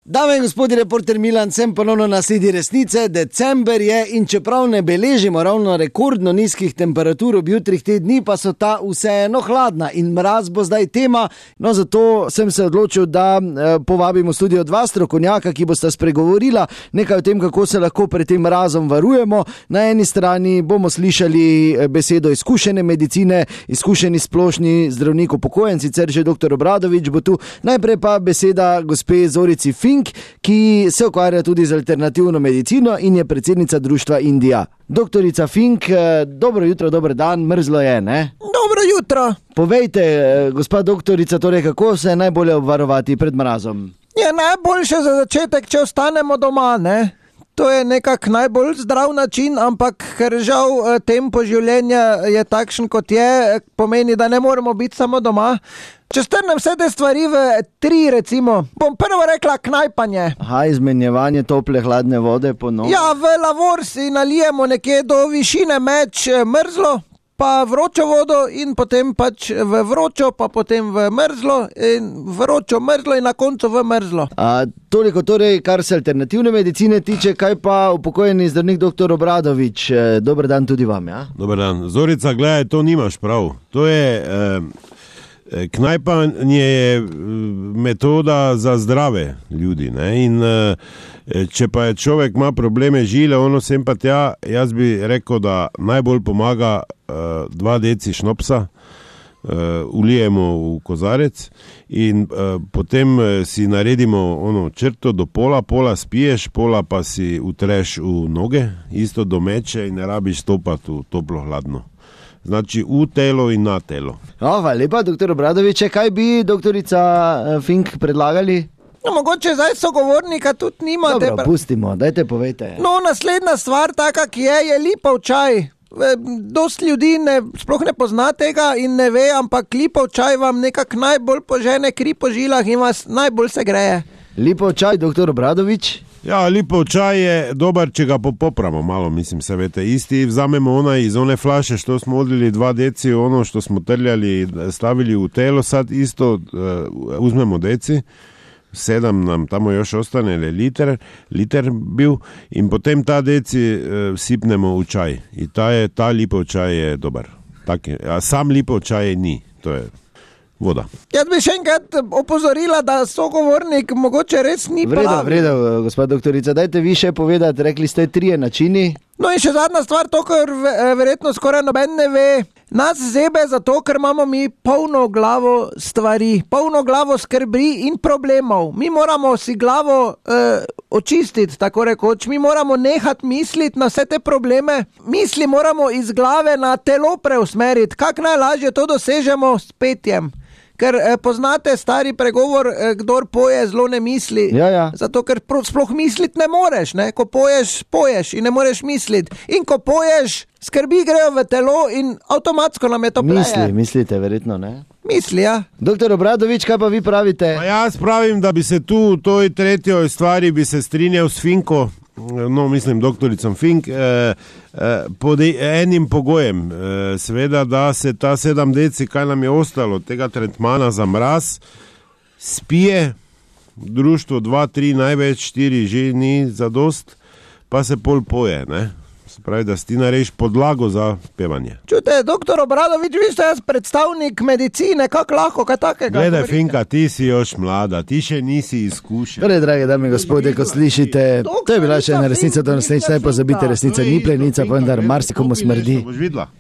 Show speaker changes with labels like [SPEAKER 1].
[SPEAKER 1] Dame in gospodi, reporter Milan, sem ponovno na sledi resnice. December je in čeprav ne beležimo ravno rekordno nizkih temperatur ob jutrih te dni, pa so ta vseeno hladna in mraz bo zdaj tema. No, zato sem se odločil, da povabimo v studio dva strokovnjaka, ki bosta spregovorila nekaj o tem, kako se lahko pred tem mrazom varujemo. Na eni strani bomo slišali besedo izkušene medicine, izkušeni splošni zdravnik upokojen, sicer že dr. Obradovič bo tu. Najprej pa beseda gospe Zorici Fink, ki se ukvarja tudi z alternativno medicino in je predsednica društva Indija. Doktorica Fink, dobro jutro, dober dan, mrzlo je, ne?
[SPEAKER 2] Dobro jutro.
[SPEAKER 1] Povejte, gospa doktorica, torej kako se je najbolje obvarovati pred mrazom?
[SPEAKER 2] Je najboljše za začetek, če ostanemo doma, ne? To je nekako najbolj zdrav način, ampak ker žal tempo življenja je takšen, kot je, pomeni, da ne moremo biti samo doma. Če strnem vse te stvari v 3, recimo, bom prvo rekla knajpanje.
[SPEAKER 1] Aha, izmenjevanje tople, hladne vode ponovno.
[SPEAKER 2] Ja, v lavor si nalijemo nekje do višine meč mrzlo, pa vročo vodo in potem pač v vročo, pa potem v mrzlo in vročo, mrzlo in na koncu v mrzlo.
[SPEAKER 1] Toliko torej, kar se alternativne medicine tiče, kaj pa upokojeni zdravnik dr. Obradovič. Dober dan tudi vam, ja?
[SPEAKER 3] Dober dan. Zorica, gledaj, to nimaš prav. To je... Knajpanje je metoda za zdrave ljudi, ne? In če pa je človek ima probleme žile, ono sem pa tja, jaz bi rekel, da najbolj pomaga 2 deci šnopsa, ulijemo v kozarec in potem si naredimo ono črto do pola spiješ, pola pa si utreš v noge, isto do meče in ne rabiš stopati v toplo hladno. Znači v telo in na telo.
[SPEAKER 1] Hvala lepa, dr. Obradovič. Kaj bi doktorica Fink predlagali?
[SPEAKER 2] No, mogoče zdaj sogovornika tudi nimate.
[SPEAKER 1] Dobro, pustimo, dajte povejte.
[SPEAKER 2] No, naslednja stvar, taka, ki je lipov čaj. Dost ljudi sploh ne pozna tega in ne ve, ampak lipov čaj vam nekako najbolj požene kri po žilah in vas najbolj se greje.
[SPEAKER 1] Lipov čaj, dr. Obradovič?
[SPEAKER 3] Ja, lipov čaj je dober, če ga popramo malo, mislim, se vete. Isti vzamemo iz one flaše, što smo odlili 2 deci, ono što smo trljali, stavili u telo, sad isto uzmemo deci, 7 nam tamo još ostane, liter bil, in potem ta deci sipnemo u čaj. I ta lipov čaj je dobar. A sam lipov čaj ni, to je voda.
[SPEAKER 2] Jaz bi še enkrat opozorila, da sogovornik mogoče res ni pravi.
[SPEAKER 1] Vredo, gospod doktorica, dajte vi še povedati, rekli ste 3 načini.
[SPEAKER 2] No in še zadnja stvar, to, kar verjetno skoraj noben ne ve, nas zebe zato, ker imamo mi polno glavo stvari, polno glavo skrbi in problemov. Mi moramo si glavo očistiti, tako rekoč, mi moramo nehati misliti na vse te probleme, misli moramo iz glave na telo preusmeriti. Kako najlažje to dosežemo s petjem? Ker poznate stari pregovor, kdor poje, zelo ne misli.
[SPEAKER 1] Ja.
[SPEAKER 2] Zato, ker sploh misliti ne moreš, ne? Ko poješ in ne moreš misliti. In ko poješ, skrbi grejo v telo in avtomatsko nam je to pleje.
[SPEAKER 1] Mislite verjetno, ne?
[SPEAKER 2] Misli, ja.
[SPEAKER 1] Dr. Obradovič, kaj pa vi pravite?
[SPEAKER 3] Pa jaz pravim, da bi se tu v toj tretjoj stvari bi se strinjal s Finko, no, mislim, doktoricom Fink, pod enim pogojem, seveda, da se ta 7 deci, kaj nam je ostalo, tega tretmana za mraz, spije, društvo 2, 3, največ 4 že ni zadost, pa se pol poje, ne? Pravi, da si ti narediš podlago za pevanje.
[SPEAKER 2] Čujte, dr. Obradovič, vi ste jaz predstavnik medicine, kako lahko, kaj takega?
[SPEAKER 3] Gledaj, Finka, ti si još mlada, ti še nisi izkušen.
[SPEAKER 1] Torej, drage dame in gospodje, kot slišite, to je bila še ena resnica, to naslednjič ne pozabite, resnica ni plenica, pa vendar marsikomu smrdi.